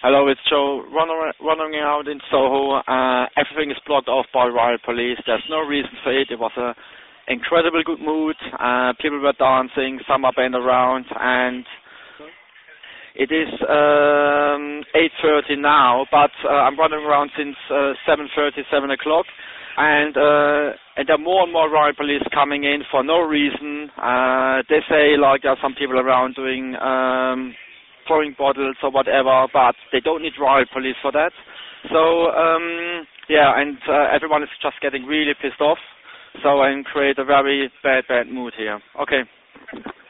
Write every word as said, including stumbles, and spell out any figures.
Hello, it's Joe. Running, running around in Soho. Uh, everything is blocked off by riot police. There's no reason for it. It was an incredible good mood. Uh, people were dancing, some are bent around, and it is um, eight thirty now, but uh, I'm running around since uh, seven thirty, seven o'clock, and, uh, and there are more and more riot police coming in for no reason. Uh, they say like there are some people around doing um, throwing bottles or whatever, but they don't need riot police for that. So, um, yeah, and uh, everyone is just getting really pissed off, so and create a very bad, bad mood here. Okay.